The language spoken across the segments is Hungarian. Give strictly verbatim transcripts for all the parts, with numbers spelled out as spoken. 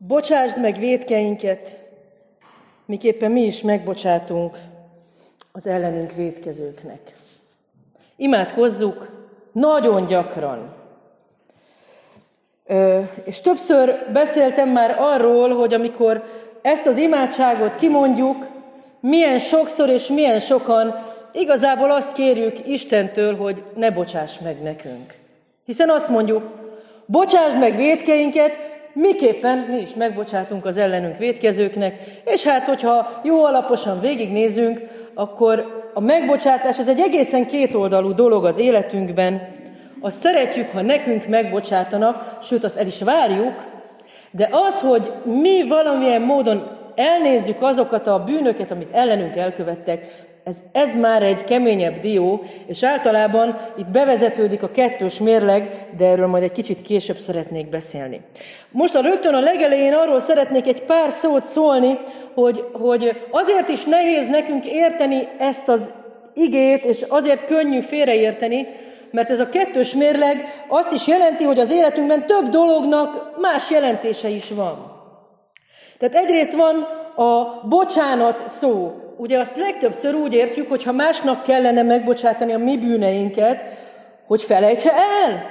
Bocsásd meg vétkeinket, miképpen mi is megbocsátunk az ellenünk vétkezőknek. Imádkozzuk nagyon gyakran. Ö, és többször beszéltem már arról, hogy amikor ezt az imádságot kimondjuk, milyen sokszor és milyen sokan igazából azt kérjük Istentől, hogy ne bocsáss meg nekünk. Hiszen azt mondjuk, bocsásd meg vétkeinket, miképpen mi is megbocsátunk az ellenünk vétkezőknek, és hát, hogyha jó alaposan végignézünk, akkor a megbocsátás ez egy egészen kétoldalú dolog az életünkben. Azt szeretjük, ha nekünk megbocsátanak, sőt, azt el is várjuk, de az, hogy mi valamilyen módon elnézzük azokat a bűnöket, amit ellenünk elkövettek, ez, ez már egy keményebb dió, és általában itt bevezetődik a kettős mérleg, de erről majd egy kicsit később szeretnék beszélni. Most a rögtön a legelején arról szeretnék egy pár szót szólni, hogy, hogy azért is nehéz nekünk érteni ezt az igét, és azért könnyű félreérteni, mert ez a kettős mérleg azt is jelenti, hogy az életünkben több dolognak más jelentése is van. Tehát egyrészt van a bocsánat szó. Ugye azt legtöbbször úgy értjük, hogy ha másnak kellene megbocsátani a mi bűneinket, hogy felejtse el.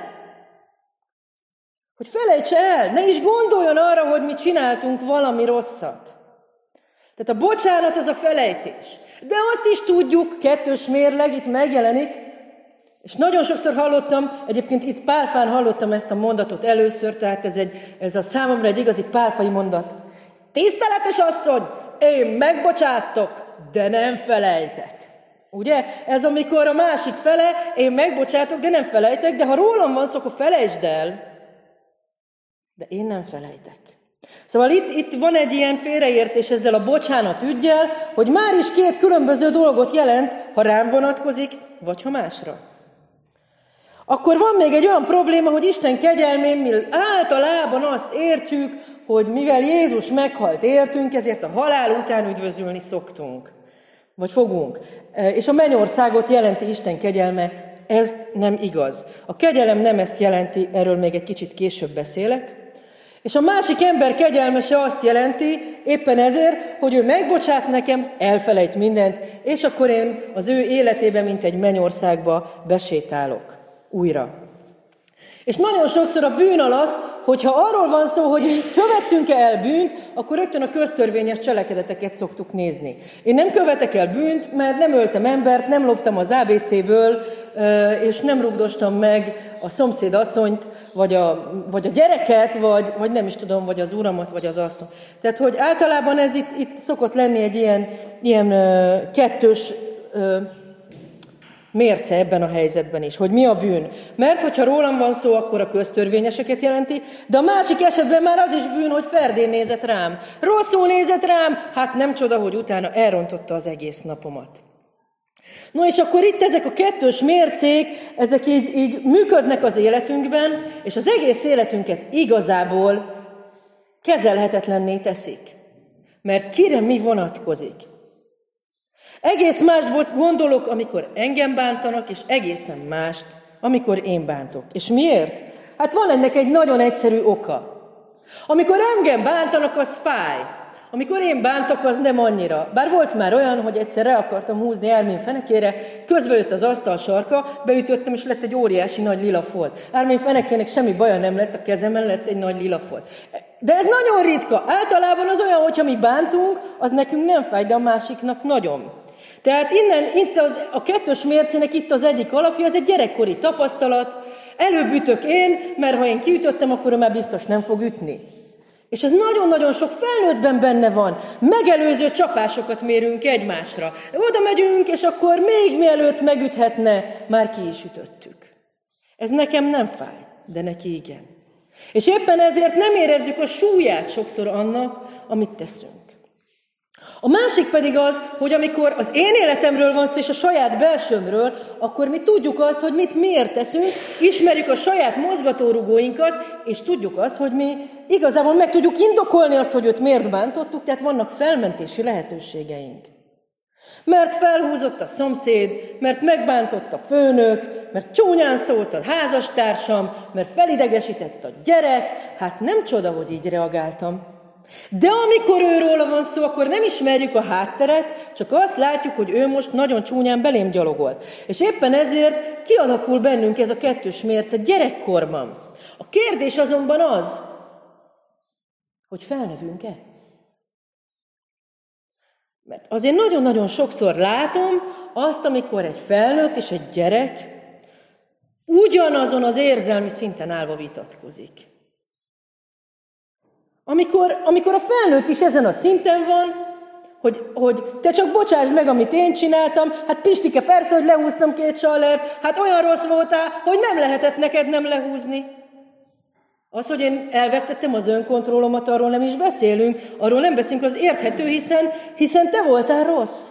Hogy felejtse el. Ne is gondoljon arra, hogy mi csináltunk valami rosszat. Tehát a bocsánat az a felejtés. De azt is tudjuk, kettős mérleg itt megjelenik, és nagyon sokszor hallottam, egyébként itt Pálfán hallottam ezt a mondatot először, tehát ez, egy, ez a számomra egy igazi pálfai mondat. Tiszteletes asszony, én megbocsátok, de nem felejtek. Ugye? Ez amikor a másik fele, én megbocsátok, de nem felejtek, de ha rólam van szó, akkor felejtsd el. De én nem felejtek. Szóval itt, itt van egy ilyen félreértés ezzel a bocsánat üggyel, hogy már is két különböző dolgot jelent, ha rám vonatkozik, vagy ha másra. Akkor van még egy olyan probléma, hogy Isten kegyelmén mi általában azt értjük, hogy mivel Jézus meghalt értünk, ezért a halál után üdvözülni szoktunk, vagy fogunk. És a mennyországot jelenti Isten kegyelme, ez nem igaz. A kegyelem nem ezt jelenti, erről még egy kicsit később beszélek. És a másik ember kegyelme se azt jelenti, éppen ezért, hogy ő megbocsát nekem, elfelejt mindent, és akkor én az ő életébe, mint egy mennyországba besétálok újra. És nagyon sokszor a bűn alatt, hogyha arról van szó, hogy mi követtünk el bűnt, akkor rögtön a köztörvényes cselekedeteket szoktuk nézni. Én nem követek el bűnt, mert nem öltem embert, nem loptam az á bé céből, és nem rugdostam meg a szomszéd asszonyt, vagy a, vagy a gyereket, vagy, vagy nem is tudom, vagy az uramat, vagy az asszony. Tehát, hogy általában ez itt, itt szokott lenni egy ilyen, ilyen kettős mérce ebben a helyzetben is, hogy mi a bűn. Mert hogyha rólam van szó, akkor a köztörvényeseket jelenti, de a másik esetben már az is bűn, hogy Ferdén nézett rám. Rosszul nézett rám, hát nem csoda, hogy utána elrontotta az egész napomat. No és akkor itt ezek a kettős mércék, ezek így, így működnek az életünkben, és az egész életünket igazából kezelhetetlenné teszik. Mert kire mi vonatkozik? Egész mást gondolok, amikor engem bántanak, és egészen mást, amikor én bántok. És miért? Hát van ennek egy nagyon egyszerű oka. Amikor engem bántanak, az fáj. Amikor én bántok, az nem annyira. Bár volt már olyan, hogy egyszer rá akartam húzni Ármin fenekére, közbe jött az asztal sarka, beütöttem, és lett egy óriási nagy lila folt. Ármin fenekének semmi baja nem lett, a kezemen lett egy nagy lila folt. De ez nagyon ritka. Általában az olyan, hogyha mi bántunk, az nekünk nem fáj, de a másiknak nagyon. Tehát innen, itt az, a kettős mércének itt az egyik alapja, ez egy gyerekkori tapasztalat. Előbb ütök én, mert ha én kiütöttem, akkor ő már biztos nem fog ütni. És ez nagyon-nagyon sok felnőttben benne van. Megelőző csapásokat mérünk egymásra. Oda megyünk, és akkor még mielőtt megüthetne, már ki is ütöttük. Ez nekem nem fáj, de neki igen. És éppen ezért nem érezzük a súlyát sokszor annak, amit teszünk. A másik pedig az, hogy amikor az én életemről van szó, és a saját belsőmről, akkor mi tudjuk azt, hogy mit miért teszünk, ismerjük a saját mozgatórugóinkat, és tudjuk azt, hogy mi igazából meg tudjuk indokolni azt, hogy őt miért bántottuk, tehát vannak felmentési lehetőségeink. Mert felhúzott a szomszéd, mert megbántott a főnök, mert csúnyán szólt a házastársam, mert felidegesített a gyerek, hát nem csoda, hogy így reagáltam. De amikor őróla van szó, akkor nem ismerjük a hátteret, csak azt látjuk, hogy ő most nagyon csúnyán belém gyalogolt. És éppen ezért kialakul bennünk ez a kettős mérce gyerekkorban. A kérdés azonban az, hogy felnövünk-e? Mert azért nagyon-nagyon sokszor látom azt, amikor egy felnőtt és egy gyerek ugyanazon az érzelmi szinten állva vitatkozik. Amikor, amikor a felnőtt is ezen a szinten van, hogy, hogy te csak bocsáss meg, amit én csináltam, hát Pistike, persze, hogy lehúztam két sallert, hát olyan rossz voltál, hogy nem lehetett neked nem lehúzni. Az, hogy én elvesztettem az önkontrollomat, arról nem is beszélünk, arról nem beszélünk, az érthető, hiszen, hiszen te voltál rossz.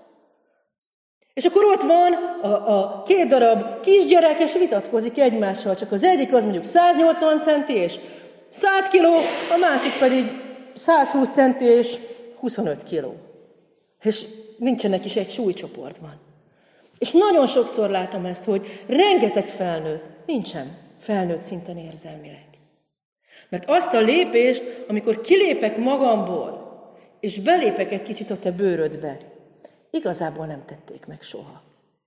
És akkor ott van a, a két darab kisgyerek, és vitatkozik egymással, csak az egyik az mondjuk száznyolcvan centi és száz kiló, a másik pedig százhúsz centi és huszonöt kiló. És nincsenek is egy súlycsoportban. És nagyon sokszor látom ezt, hogy rengeteg felnőtt nincsen felnőtt szinten érzelmileg. Mert azt a lépést, amikor kilépek magamból, és belépek egy kicsit a te bőrödbe, igazából nem tették meg soha.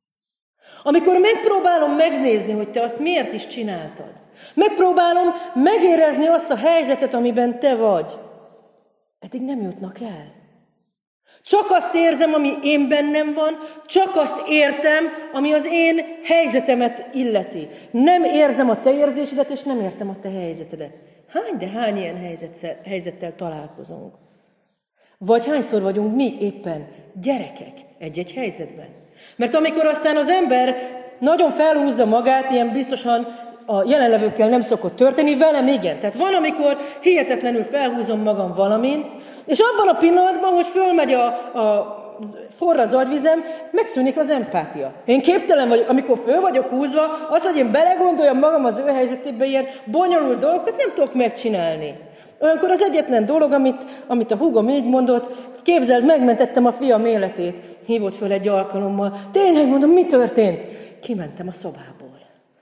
Amikor megpróbálom megnézni, hogy te azt miért is csináltad, megpróbálom megérezni azt a helyzetet, amiben te vagy, eddig nem jutnak el. Csak azt érzem, ami én bennem van, csak azt értem, ami az én helyzetemet illeti. Nem érzem a te érzésedet, és nem értem a te helyzetedet. Hány, de hány ilyen helyzettel, helyzettel találkozunk? Vagy hányszor vagyunk mi éppen gyerekek egy-egy helyzetben? Mert amikor aztán az ember nagyon felhúzza magát, ilyen biztosan a jelenlevőkkel nem szokott történni, velem igen. Tehát van, amikor hihetetlenül felhúzom magam valamin, és abban a pillanatban, hogy fölmegy a, a forra az agyvizem, megszűnik az empátia. Én képtelen vagyok, amikor föl vagyok húzva, az, hogy én belegondoljam magam az ő helyzetében, ilyen bonyolult dolgokat nem tudok megcsinálni. Olyankor az egyetlen dolog, amit, amit a húgom így mondott, képzeld, megmentettem a fiam életét. Hívott föl egy alkalommal. Tényleg mondom, mi történt? Kimentem a szobából.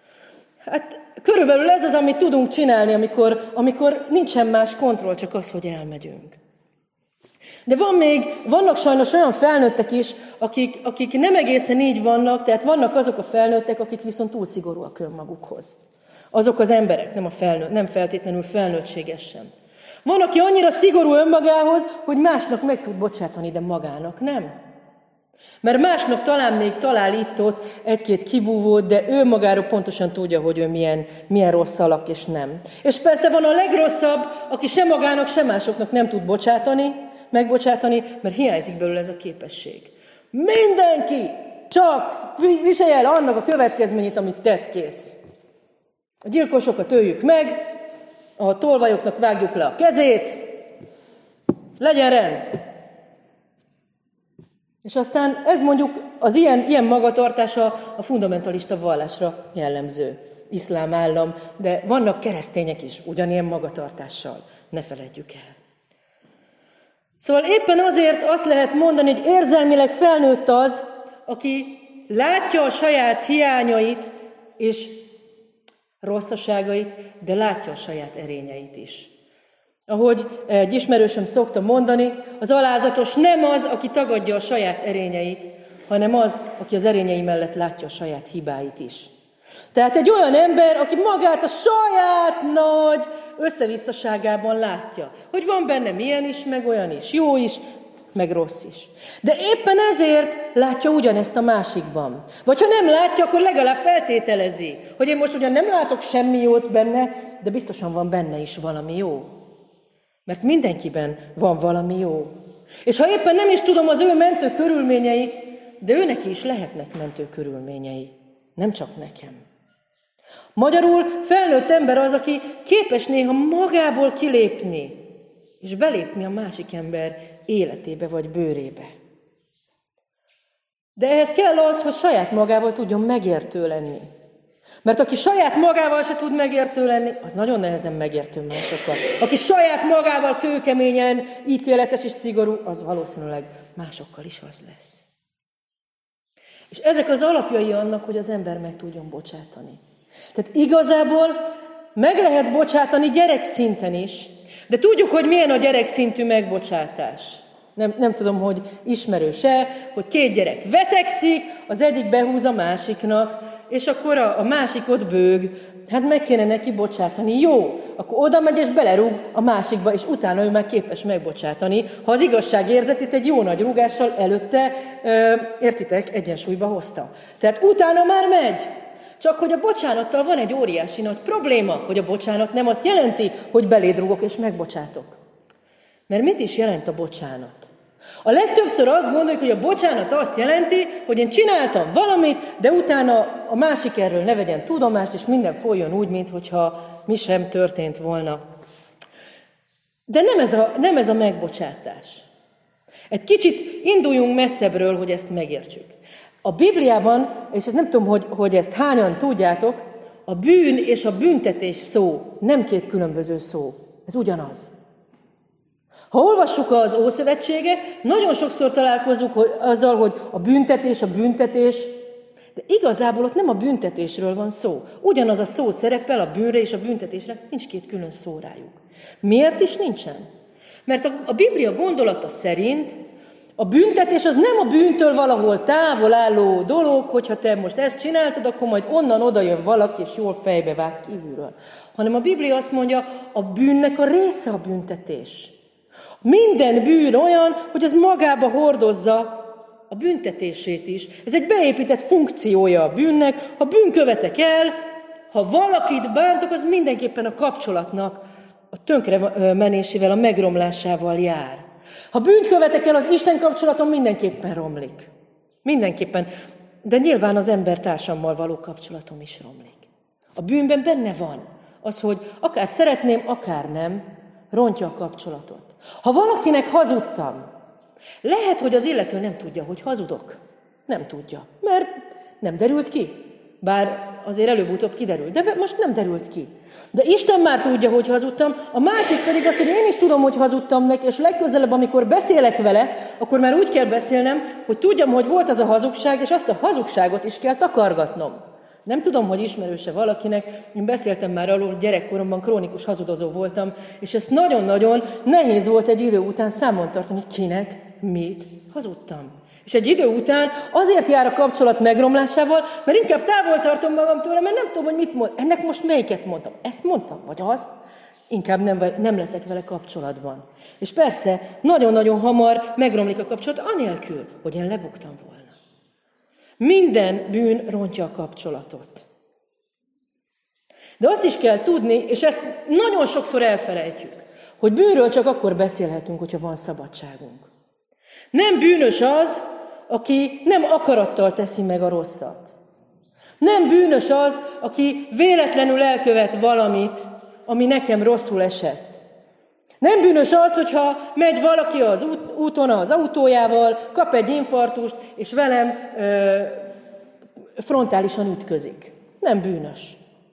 Hát körülbelül ez az, amit tudunk csinálni, amikor, amikor nincsen más kontroll, csak az, hogy elmegyünk. De van még, vannak sajnos olyan felnőttek is, akik, akik nem egészen így vannak, tehát vannak azok a felnőttek, akik viszont túl szigorúak önmagukhoz. Azok az emberek, nem, a felnőtt, nem feltétlenül felnőttségesen. Van, aki annyira szigorú önmagához, hogy másnak meg tud bocsátani, de magának nem. Mert másnak talán még talál itt-ott egy-két kibúvót, de ő magáról pontosan tudja, hogy ő milyen, milyen rossz alak, és nem. És persze van a legrosszabb, aki sem magának, sem másoknak nem tud bocsátani, megbocsátani, mert hiányzik belőle ez a képesség. Mindenki csak viselje el annak a következményét, amit tett, kész. A gyilkosokat öljük meg, a tolvajoknak vágjuk le a kezét, legyen rend. És aztán ez mondjuk az ilyen, ilyen magatartása a fundamentalista vallásra jellemző. Iszlám állam, de vannak keresztények is ugyanilyen magatartással. Ne feledjük el. Szóval éppen azért azt lehet mondani, hogy érzelmileg felnőtt az, aki látja a saját hiányait és rosszaságait, de látja a saját erényeit is. Ahogy egy ismerősöm szokta mondani, az alázatos nem az, aki tagadja a saját erényeit, hanem az, aki az erényei mellett látja a saját hibáit is. Tehát egy olyan ember, aki magát a saját nagy összevisszaságában látja, hogy van benne milyen is, meg olyan is, jó is, meg rossz is. De éppen ezért látja ugyanezt a másikban. Vagy ha nem látja, akkor legalább feltételezi, hogy én most ugyan nem látok semmi jót benne, de biztosan van benne is valami jó. Mert mindenkiben van valami jó. És ha éppen nem is tudom az ő mentő körülményeit, de őnek is lehetnek mentő körülményei. Nem csak nekem. Magyarul felnőtt ember az, aki képes néha magából kilépni, és belépni a másik ember életébe vagy bőrébe. De ehhez kell az, hogy saját magával tudjon megértő lenni. Mert aki saját magával se tud megértő lenni, az nagyon nehezen megértő másokkal. Aki saját magával kőkeményen, ítéletes és szigorú, az valószínűleg másokkal is az lesz. És ezek az alapjai annak, hogy az ember meg tudjon bocsátani. Tehát igazából meg lehet bocsátani gyerek szinten is, De tudjuk, hogy milyen a gyerekszintű megbocsátás. Nem, nem tudom, hogy ismerős-e, hogy két gyerek veszekszik, az egyik behúz a másiknak, és akkor a, a másik ott bőg. Hát meg kéne neki bocsátani. Jó, akkor oda megy és belerúg a másikba, és utána ő már képes megbocsátani, ha az igazságérzetét egy jó nagy rúgással előtte, ö, értitek, egyensúlyba hozta. Tehát utána már megy. Csak hogy a bocsánattal van egy óriási nagy probléma, hogy a bocsánat nem azt jelenti, hogy beléd rúgok és megbocsátok. Mert mit is jelent a bocsánat? A legtöbbször azt gondoljuk, hogy a bocsánat azt jelenti, hogy én csináltam valamit, de utána a másik erről ne vegyen tudomást, és minden folyjon úgy, mintha mi sem történt volna. De nem ez a, nem ez a megbocsátás. Egy kicsit induljunk messzebbről, hogy ezt megértsük. A Bibliában, és ezt nem tudom, hogy, hogy ezt hányan tudjátok, a bűn és a büntetés szó nem két különböző szó. Ez ugyanaz. Ha olvassuk az Ószövetséget, nagyon sokszor találkozunk azzal, hogy a büntetés, a büntetés, de igazából ott nem a büntetésről van szó. Ugyanaz a szó szerepel a bűnre és a büntetésre, nincs két külön szó rájuk. Miért is nincsen? Mert a, a Biblia gondolata szerint a büntetés az nem a bűntől valahol távol álló dolog, hogyha te most ezt csináltad, akkor majd onnan oda jön valaki, és jól fejbe vág kívülről. Hanem a Biblia azt mondja, a bűnnek a része a büntetés. Minden bűn olyan, hogy az magába hordozza a büntetését is. Ez egy beépített funkciója a bűnnek. Ha bűn követek el, ha valakit bántok, az mindenképpen a kapcsolatnak a tönkre menésével, a megromlásával jár. Ha bűnt követek el, az Isten kapcsolatom mindenképpen romlik. Mindenképpen. De nyilván az embertársammal való kapcsolatom is romlik. A bűnben benne van az, hogy akár szeretném, akár nem, rontja a kapcsolatot. Ha valakinek hazudtam, lehet, hogy az illető nem tudja, hogy hazudok. Nem tudja, mert nem derült ki. Bár azért előbb-utóbb kiderült, de most nem derült ki. De Isten már tudja, hogy hazudtam, a másik pedig azt, hogy én is tudom, hogy hazudtam neki, és legközelebb, amikor beszélek vele, akkor már úgy kell beszélnem, hogy tudjam, hogy volt az a hazugság, és azt a hazugságot is kell takargatnom. Nem tudom, hogy ismerőse valakinek, én beszéltem már arról, hogy gyerekkoromban krónikus hazudozó voltam, és ezt nagyon-nagyon nehéz volt egy idő után számon tartani, hogy kinek, mit hazudtam. És egy idő után azért jár a kapcsolat megromlásával, mert inkább távol tartom magam tőle, mert nem tudom, hogy mit mond. Ennek most melyiket mondtam? Ezt mondtam, vagy azt? Inkább nem, nem leszek vele kapcsolatban. És persze, nagyon-nagyon hamar megromlik a kapcsolat, anélkül, hogy én lebuktam volna. Minden bűn rontja a kapcsolatot. De azt is kell tudni, és ezt nagyon sokszor elfelejtjük, hogy bűnről csak akkor beszélhetünk, hogyha van szabadságunk. Nem bűnös az, aki nem akarattal teszi meg a rosszat. Nem bűnös az, aki véletlenül elkövet valamit, ami nekem rosszul esett. Nem bűnös az, hogyha megy valaki az út, úton az autójával, kap egy infarktust, és velem ö, frontálisan ütközik. Nem bűnös.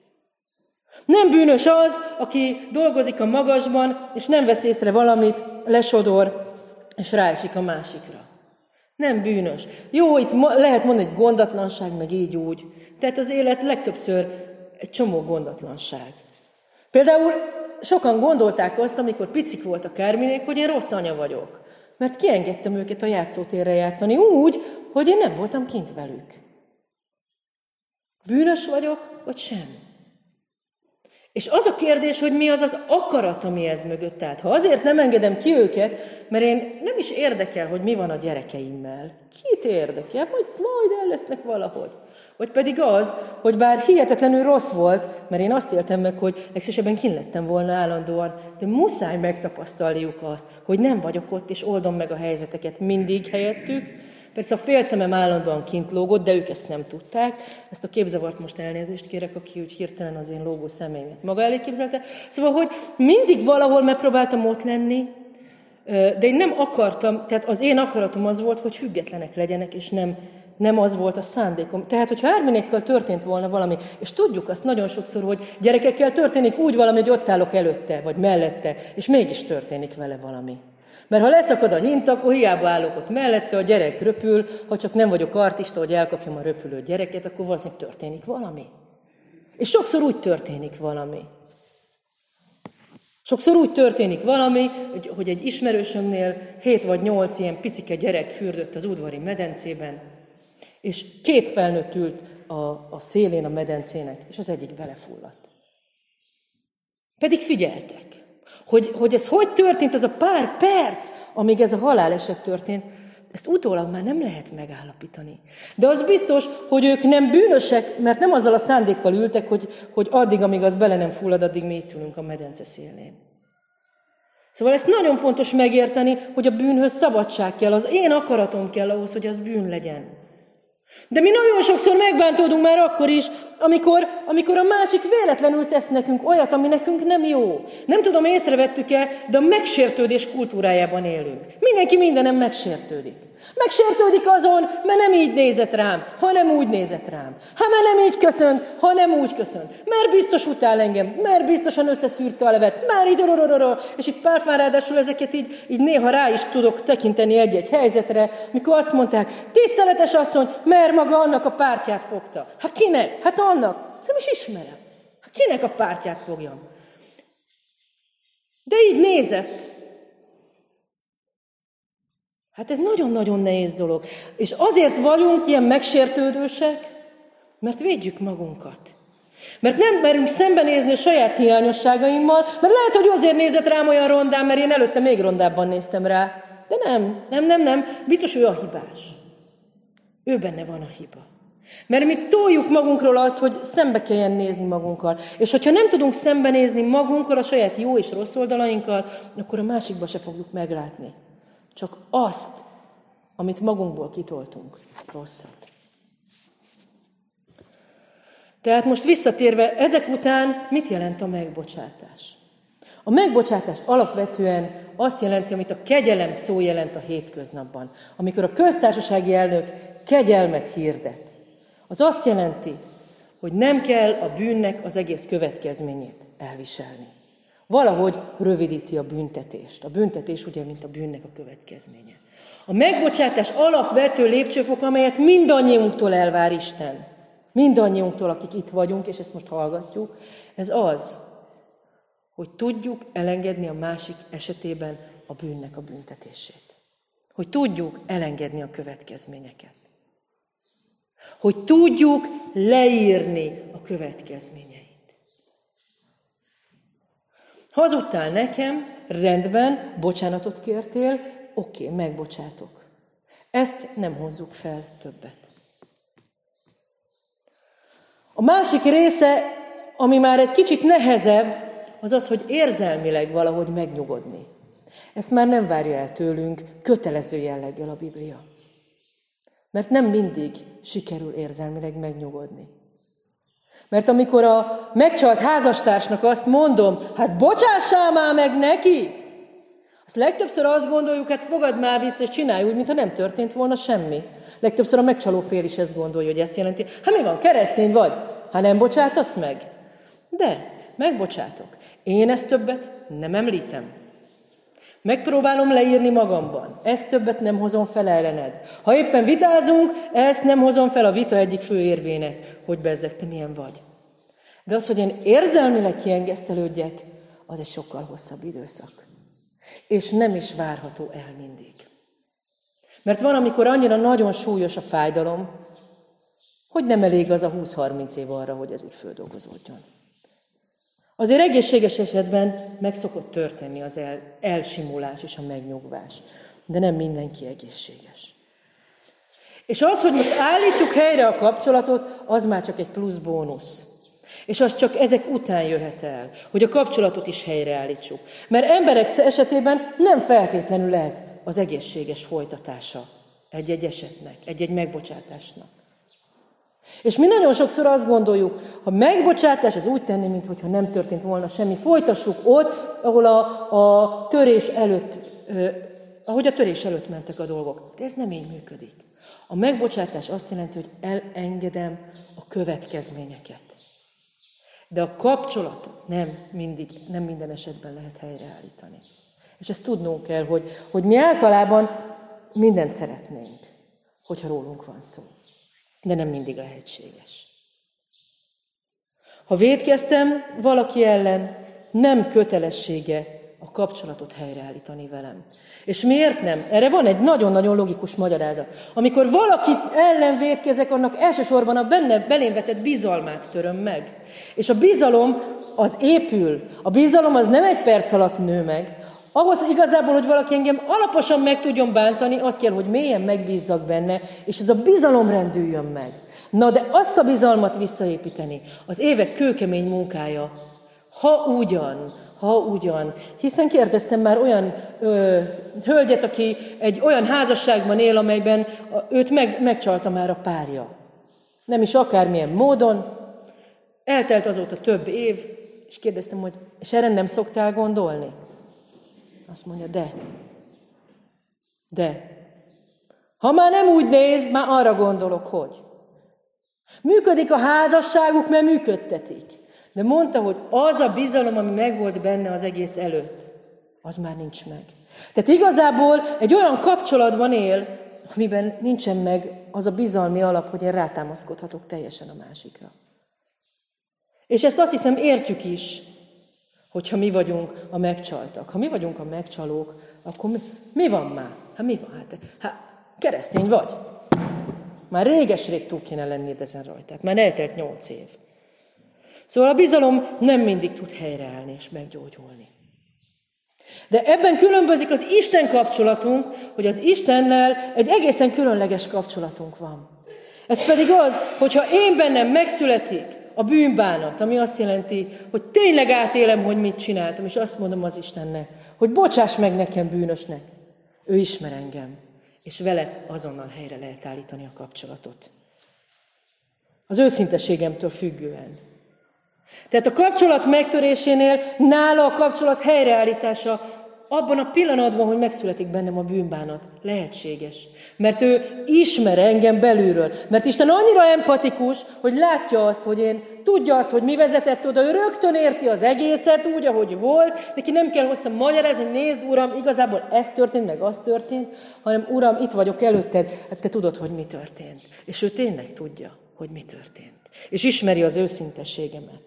Nem bűnös az, aki dolgozik a magasban, és nem vesz észre valamit, lesodor, és ráesik a másikra. Nem bűnös. Jó, itt lehet mondani, hogy gondatlanság, meg így úgy. Tehát az élet legtöbbször egy csomó gondatlanság. Például sokan gondolták azt, amikor picik voltak Kárminék, hogy én rossz anya vagyok. Mert kiengedtem őket a játszótérre játszani úgy, hogy én nem voltam kint velük. Bűnös vagyok, vagy sem? És az a kérdés, hogy mi az az akarat, ami ez mögött állt. Ha azért nem engedem ki őket, mert én nem is érdekel, hogy mi van a gyerekeimmel. Kit érdekel? Majd, majd el lesznek valahogy. Vagy pedig az, hogy bár hihetetlenül rossz volt, mert én azt éltem meg, hogy legszívesebben kint lettem volna állandóan, de muszáj megtapasztalniuk azt, hogy nem vagyok ott, és oldom meg a helyzeteket mindig helyettük. Persze a félszemem állandóan kint lógott, de ők ezt nem tudták. Ezt a képzavart most elnézést kérek, aki úgy hirtelen az én lógó személyemet maga elé képzelte. Szóval, hogy mindig valahol megpróbáltam ott lenni, de én nem akartam, tehát az én akaratom az volt, hogy függetlenek legyenek, és nem, nem az volt a szándékom. Tehát, hogyha Árminékkal történt volna valami, és tudjuk azt nagyon sokszor, hogy gyerekekkel történik úgy valami, hogy ott állok előtte, vagy mellette, és mégis történik vele valami. Mert ha leszakad a hint, akkor hiába állok ott mellette, a gyerek röpül, ha csak nem vagyok artista, hogy elkapjam a röpülő gyereket, akkor valószínűleg történik valami. És sokszor úgy történik valami. Sokszor úgy történik valami, hogy egy ismerősömnél hét vagy nyolc ilyen picike gyerek fürdött az udvari medencében, és két felnőtt ült a, a szélén a medencének, és az egyik belefulladt. Pedig figyeltek, hogy, hogy ez hogy történt, az a pár perc, amíg ez a haláleset történt, ezt utólag már nem lehet megállapítani. De az biztos, hogy ők nem bűnösek, mert nem azzal a szándékkal ültek, hogy, hogy addig, amíg az bele nem fullad, addig mi itt ülünk a medence szélén. Szóval ezt nagyon fontos megérteni, hogy a bűnhöz szabadság kell, az én akaratom kell ahhoz, hogy az bűn legyen. De mi nagyon sokszor megbántódunk már akkor is, amikor, amikor a másik véletlenül tesz nekünk olyat, ami nekünk nem jó. Nem tudom, észrevettük-e, de a megsértődés kultúrájában élünk. Mindenki mindenem megsértődik. Megsértődik azon, mert nem így nézett rám, hanem úgy nézett rám. Ha mert nem így köszönt, hanem úgy köszönt. Mert biztos utál engem, mert biztosan összeszűrte a levet, már így, és itt párfán ráadásul ezeket így, így néha rá is tudok tekinteni egy-egy helyzetre, mikor azt mondták, tiszteletes asszony, mert maga annak a pártját fogta. Hát kinek? Hát annak. Nem is ismerem. Hát kinek a pártját fogjam? De így nézett. Hát ez nagyon-nagyon nehéz dolog. És azért vagyunk ilyen megsértődősek, mert védjük magunkat. Mert nem merünk szembenézni a saját hiányosságaimmal, mert lehet, hogy azért nézett rám olyan rondán, mert én előtte még rondábban néztem rá. De nem, nem, nem, nem. Biztos ő a hibás. Ő benne van a hiba. Mert mi toljuk magunkról azt, hogy szembe kelljen nézni magunkkal. És hogyha nem tudunk szembenézni magunkkal, a saját jó és rossz oldalainkkal, akkor a másikba se fogjuk meglátni. Csak azt, amit magunkból kitoltunk, rosszat. Tehát most visszatérve, ezek után mit jelent a megbocsátás? A megbocsátás alapvetően azt jelenti, amit a kegyelem szó jelent a hétköznapban. Amikor a köztársasági elnök kegyelmet hirdet, az azt jelenti, hogy nem kell a bűnnek az egész következményét elviselni. Valahogy rövidíti a büntetést. A büntetés ugye, mint a bűnnek a következménye. A megbocsátás alapvető lépcsőfok, amelyet mindannyiunktól elvár Isten. Mindannyiunktól, akik itt vagyunk, és ezt most hallgatjuk, ez az, hogy tudjuk elengedni a másik esetében a bűnnek a büntetését. Hogy tudjuk elengedni a következményeket. Hogy tudjuk leírni a következményeit. Hazudtál nekem, rendben, bocsánatot kértél, oké, megbocsátok. Ezt nem hozzuk fel többet. A másik része, ami már egy kicsit nehezebb, az az, hogy érzelmileg valahogy megnyugodni. Ezt már nem várja el tőlünk kötelező jelleggel a Biblia. Mert nem mindig sikerül érzelmileg megnyugodni. Mert amikor a megcsalt házastársnak azt mondom, hát bocsássál már meg neki, azt legtöbbször azt gondoljuk, hát fogadd már vissza, és csinálj úgy, mintha nem történt volna semmi. Legtöbbször a megcsaló fél is ezt gondolja, hogy ezt jelenti. Hát mi van, keresztény vagy? Hát nem bocsátasz meg? De, megbocsátok. Én ezt többet nem említem. Megpróbálom leírni magamban. Ezt többet nem hozom fel ellened. Ha éppen vitázunk, ezt nem hozom fel a vita egyik fő érvének, hogy bezzeg, te milyen vagy. De az, hogy én érzelmileg kiengesztelődjek, az egy sokkal hosszabb időszak. És nem is várható el mindig. Mert van, amikor annyira nagyon súlyos a fájdalom, hogy nem elég az a húsz-harminc év arra, hogy ez úgy földolgozódjon. Azért egészséges esetben meg szokott történni az el, elsimulás és a megnyugvás, de nem mindenki egészséges. És az, hogy most állítsuk helyre a kapcsolatot, az már csak egy plusz bónusz. És az csak ezek után jöhet el, hogy a kapcsolatot is helyreállítsuk. Mert emberek esetében nem feltétlenül ez az egészséges folytatása egy-egy esetnek, egy-egy megbocsátásnak. És mi nagyon sokszor azt gondoljuk, ha megbocsátás, az úgy tenni, mintha nem történt volna semmi. Folytassuk ott, ahol a, a törés előtt, eh, ahogy a törés előtt mentek a dolgok. De ez nem így működik. A megbocsátás azt jelenti, hogy elengedem a következményeket. De a kapcsolatot nem mindig, nem minden esetben lehet helyreállítani. És ezt tudnunk kell, hogy, hogy mi általában mindent szeretnénk, hogyha rólunk van szó. De nem mindig lehetséges. Ha vétkeztem valaki ellen, nem kötelessége a kapcsolatot helyreállítani velem. És miért nem? Erre van egy nagyon-nagyon logikus magyarázat. Amikor valaki ellen vétkezek, annak elsősorban a benne belém vetett bizalmát töröm meg. És a bizalom az épül. A bizalom az nem egy perc alatt nő meg. Ahhoz igazából, hogy valaki engem alaposan meg tudjon bántani, az kell, hogy mélyen megbízzak benne, és ez a bizalom rendüljön meg. Na de azt a bizalmat visszaépíteni, az évek kőkemény munkája, ha ugyan, ha ugyan, hiszen kérdeztem már olyan ö, hölgyet, aki egy olyan házasságban él, amelyben a, őt meg, megcsalta már a párja. Nem is akármilyen módon. Eltelt azóta több év, és kérdeztem, hogy és erre nem szoktál gondolni? Azt mondja, de. De. Ha már nem úgy néz, már arra gondolok, hogy. Működik a házasságuk, mert működtetik. De mondta, hogy az a bizalom, ami megvolt benne az egész előtt, az már nincs meg. Tehát igazából egy olyan kapcsolatban él, amiben nincsen meg az a bizalmi alap, hogy én rátámaszkodhatok teljesen a másikra. És ezt azt hiszem értjük is, hogyha mi vagyunk a megcsaltak. Ha mi vagyunk a megcsalók, akkor mi, mi van már? Hát mi van? Hát, hát keresztény vagy. Már réges-rég túl kéne lennéd ezen rajtát. Már eltelt nyolc év. Szóval a bizalom nem mindig tud helyreállni és meggyógyulni. De ebben különbözik az Isten kapcsolatunk, hogy az Istennel egy egészen különleges kapcsolatunk van. Ez pedig az, hogyha én bennem megszületik a bűnbánat, ami azt jelenti, hogy tényleg átélem, hogy mit csináltam, és azt mondom az Istennek, hogy bocsáss meg nekem bűnösnek. Ő ismer engem, és vele azonnal helyre lehet állítani a kapcsolatot. Az őszinteségemtől függően. Tehát a kapcsolat megtörésénél nála a kapcsolat helyreállítása abban a pillanatban, hogy megszületik bennem a bűnbánat, lehetséges. Mert ő ismer engem belülről. Mert Isten annyira empatikus, hogy látja azt, hogy én tudja azt, hogy mi vezetett oda. Ő rögtön érti az egészet úgy, ahogy volt. Neki nem kell hosszan magyarázni, nézd, Uram, igazából ez történt, meg az történt, hanem Uram, itt vagyok előtted, hát te tudod, hogy mi történt. És ő tényleg tudja, hogy mi történt. És ismeri az őszintességemet.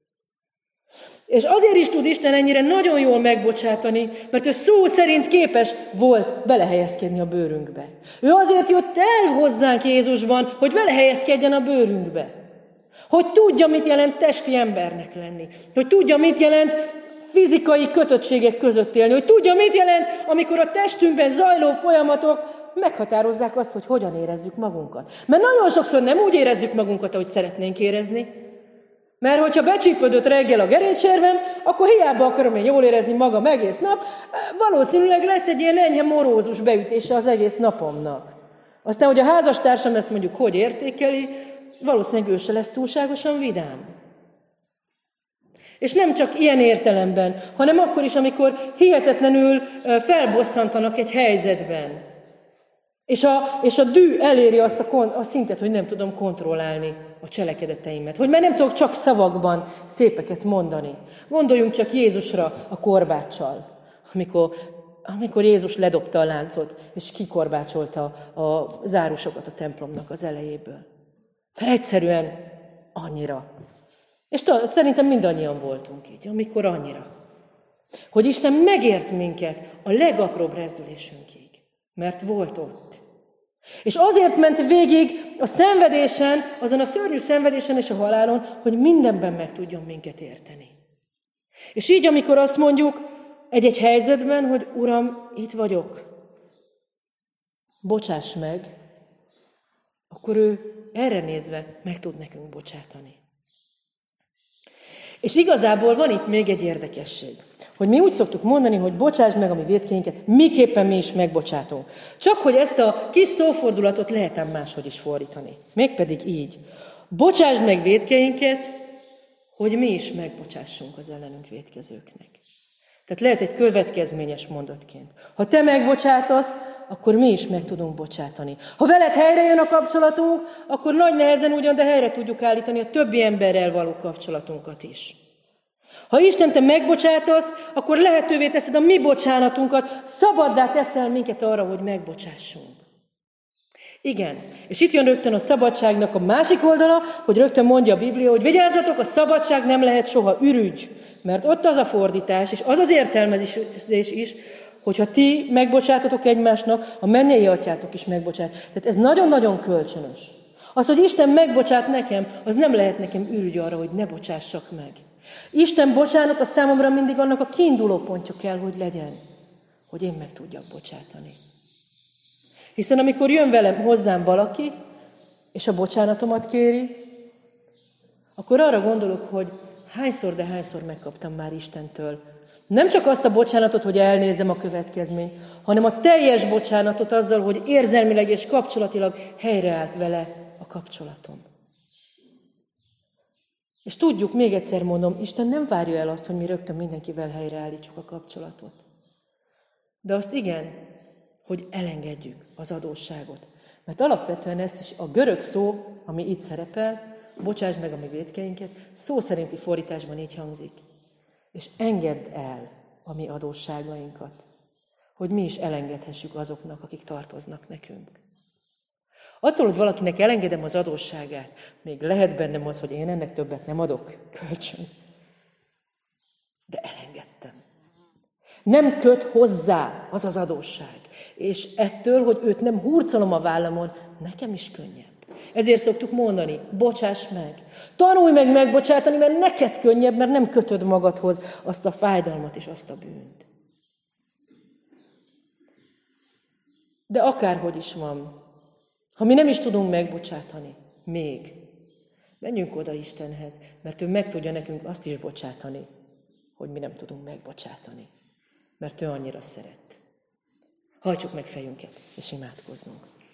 És azért is tud Isten ennyire nagyon jól megbocsátani, mert ő szó szerint képes volt belehelyezkedni a bőrünkbe. Ő azért jött el hozzánk Jézusban, hogy belehelyezkedjen a bőrünkbe. Hogy tudja, mit jelent testi embernek lenni. Hogy tudja, mit jelent fizikai kötöttségek között élni. Hogy tudja, mit jelent, amikor a testünkben zajló folyamatok meghatározzák azt, hogy hogyan érezzük magunkat. Mert nagyon sokszor nem úgy érezzük magunkat, ahogy szeretnénk érezni. Mert hogyha becsípődött reggel a gerincservem, akkor hiába akarom én jól érezni magam egész nap, valószínűleg lesz egy ilyen enyhe morózus beütése az egész napomnak. Aztán, hogy a házastársam ezt mondjuk hogy értékeli, valószínűleg ő se lesz túlságosan vidám. És nem csak ilyen értelemben, hanem akkor is, amikor hihetetlenül felbosszantanak egy helyzetben. És a, és a dű eléri azt a, a szintet, hogy nem tudom kontrollálni a cselekedeteimet. Hogy már nem tudok csak szavakban szépeket mondani. Gondoljunk csak Jézusra a korbáccsal, amikor, amikor Jézus ledobta a láncot, és kikorbácsolta a zárusokat a templomnak az elejéből. Mert egyszerűen annyira. És t- szerintem mindannyian voltunk így, amikor annyira. Hogy Isten megért minket a legapróbb rezdülésünkig. Mert volt ott. És azért ment végig a szenvedésen, azon a szörnyű szenvedésen és a halálon, hogy mindenben meg tudjon minket érteni. És így, amikor azt mondjuk egy-egy helyzetben, hogy Uram, itt vagyok, bocsáss meg, akkor ő erre nézve meg tud nekünk bocsátani. És igazából van itt még egy érdekesség. Hogy mi úgy szoktuk mondani, hogy bocsáss meg a mi vétkeinket, miképpen mi is megbocsátunk. Csak hogy ezt a kis szófordulatot lehet ám máshogy is fordítani. Mégpedig így. Bocsáss meg vétkeinket, hogy mi is megbocsássunk az ellenünk vétkezőknek. Tehát lehet egy következményes mondatként. Ha te megbocsátasz, akkor mi is meg tudunk bocsátani. Ha veled helyre jön a kapcsolatunk, akkor nagy nehezen ugyan, de helyre tudjuk állítani a többi emberrel való kapcsolatunkat is. Ha Isten te megbocsátasz, akkor lehetővé teszed a mi bocsánatunkat, szabaddá teszel minket arra, hogy megbocsássunk. Igen, és itt jön rögtön a szabadságnak a másik oldala, hogy rögtön mondja a Biblia, hogy vigyázzatok, a szabadság nem lehet soha ürügy, mert ott az a fordítás, és az az értelmezés is, hogyha ti megbocsátotok egymásnak, a mennyei atyátok is megbocsát. Tehát ez nagyon-nagyon kölcsönös. Az, hogy Isten megbocsát nekem, az nem lehet nekem ürügy arra, hogy ne bocsássak meg. Isten bocsánata számomra mindig annak a kiinduló pontja kell, hogy legyen, hogy én meg tudjak bocsátani. Hiszen amikor jön velem hozzám valaki, és a bocsánatomat kéri, akkor arra gondolok, hogy hányszor, de hányszor megkaptam már Istentől. Nem csak azt a bocsánatot, hogy elnézem a következményt, hanem a teljes bocsánatot azzal, hogy érzelmileg és kapcsolatilag helyreállt vele a kapcsolatom. És tudjuk, még egyszer mondom, Isten nem várja el azt, hogy mi rögtön mindenkivel helyreállítsuk a kapcsolatot. De azt igen, hogy elengedjük az adósságot. Mert alapvetően ezt is a görög szó, ami itt szerepel, bocsásd meg a mi vétkeinket, szó szerinti fordításban így hangzik. És engedd el a mi adósságainkat, hogy mi is elengedhessük azoknak, akik tartoznak nekünk. Attól, hogy valakinek elengedem az adósságát, még lehet bennem az, hogy én ennek többet nem adok kölcsön. De elengedtem. Nem köt hozzá az az adósság. És ettől, hogy őt nem hurcolom a vállamon, nekem is könnyebb. Ezért szoktuk mondani, bocsáss meg. Tanulj meg megbocsátani, mert neked könnyebb, mert nem kötöd magadhoz azt a fájdalmat és azt a bűnt. De akárhogy is van, ha mi nem is tudunk megbocsátani, még, menjünk oda Istenhez, mert ő meg tudja nekünk azt is bocsátani, hogy mi nem tudunk megbocsátani. Mert ő annyira szeret. Hajtsuk meg fejünket, és imádkozzunk.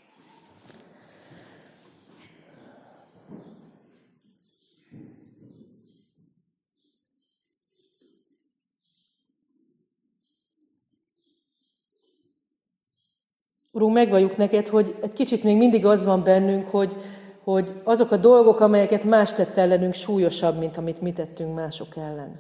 Urunk, megvalljuk neked, hogy egy kicsit még mindig az van bennünk, hogy, hogy azok a dolgok, amelyeket más tett ellenünk, súlyosabb, mint amit mi tettünk mások ellen.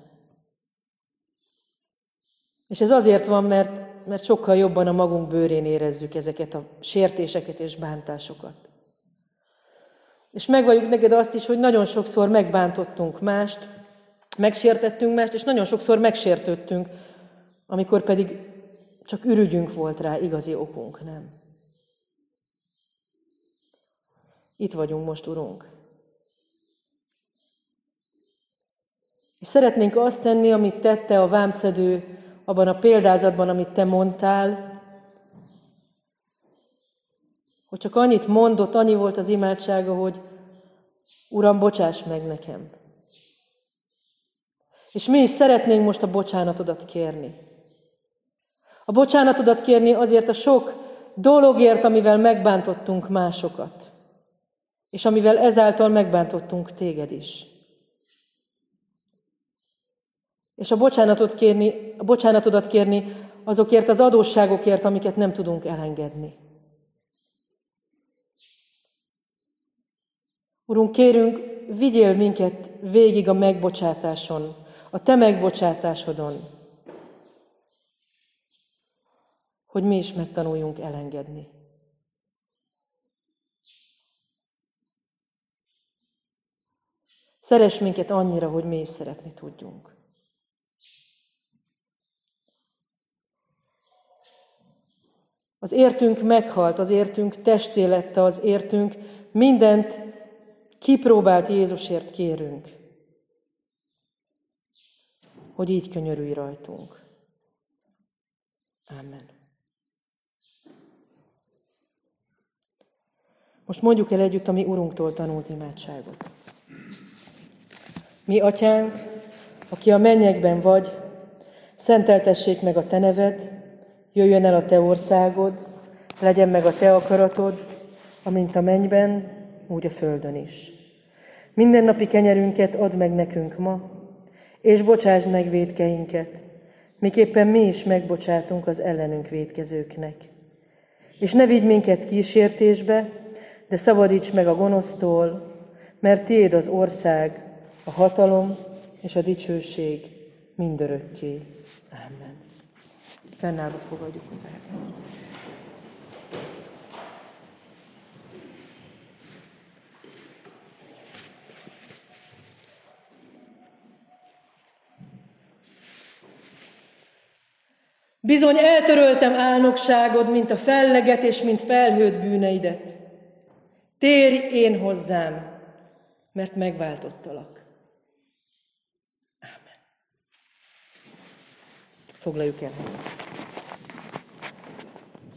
És ez azért van, mert, mert sokkal jobban a magunk bőrén érezzük ezeket a sértéseket és bántásokat. És megvalljuk neked azt is, hogy nagyon sokszor megbántottunk mást, megsértettünk mást, és nagyon sokszor megsértődtünk, amikor pedig csak ürügyünk volt rá, igazi okunk, nem? Itt vagyunk most, Urunk. És szeretnénk azt tenni, amit tette a vámszedő abban a példázatban, amit te mondtál, hogy csak annyit mondott, annyi volt az imádsága, hogy Uram, bocsáss meg nekem. És mi is szeretnénk most a bocsánatodat kérni. A bocsánatodat kérni azért a sok dologért, amivel megbántottunk másokat, és amivel ezáltal megbántottunk téged is. És a bocsánatot kérni, a bocsánatodat kérni azokért az adósságokért, amiket nem tudunk elengedni. Urunk, kérünk, vigyél minket végig a megbocsátáson, a te megbocsátásodon, hogy mi is megtanuljunk elengedni. Szeress minket annyira, hogy mi is szeretni tudjunk. Az értünk meghalt, az értünk testé lett, az értünk mindent kipróbált Jézusért kérünk, hogy így könyörülj rajtunk. Amen. Most mondjuk el együtt a mi Urunktól tanult imádságot. Mi Atyánk, aki a mennyekben vagy, szenteltessék meg a te neved, jöjjön el a te országod, legyen meg a te akaratod, amint a mennyben, úgy a földön is. Mindennapi kenyerünket add meg nekünk ma, és bocsásd meg vétkeinket, miképpen mi is megbocsátunk az ellenünk vétkezőknek. És ne vigy minket kísértésbe, de szabadíts meg a gonosztól, mert tiéd az ország, a hatalom és a dicsőség mindörökké. Amen. Fennállva fogadjuk az áldását. Bizony eltöröltem álnokságod, mint a felleget és mint felhőt bűneidet. Térj én hozzám, mert megváltottalak. Ámen. Foglaljuk el.